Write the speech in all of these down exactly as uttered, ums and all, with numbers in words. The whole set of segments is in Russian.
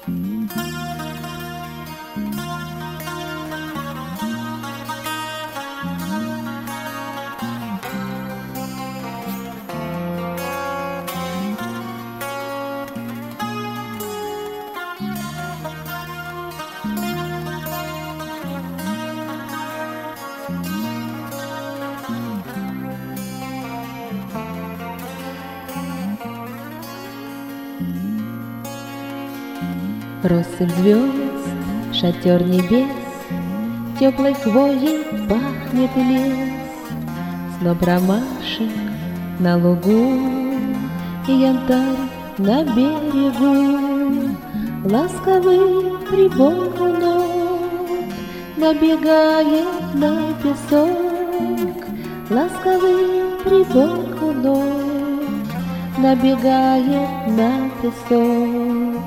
Россыпь звезд, шатер небес, теплой хвоей пахнет лес, сноп ромашек на лугу и янтарь на берегу. Ласковый прибой ног набегает на песок, ласковый прибой ног набегает на песок.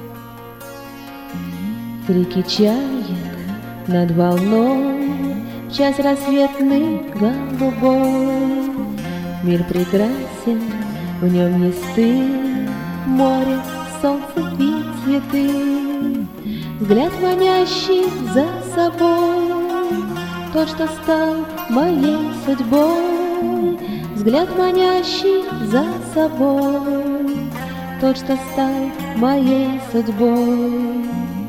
Крики чаек над волной в час рассветный голубой. Мир прекрасен, в нем несты море, солнце и цветы. Взгляд манящий за собой, тот, что стал моей судьбой. Взгляд манящий за собой, тот, что стал моей судьбой.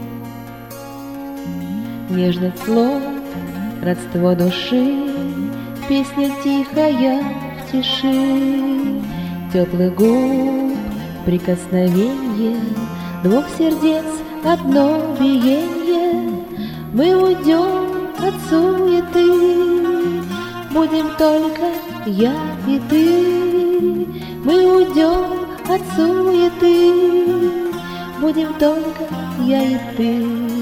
Нежность слов, родство души, песня тихая в тиши, теплый губ, прикосновенье двух сердец, одно биенье. Мы уйдем от суеты, будем только я и ты. Мы уйдем от суеты, будем только я и ты.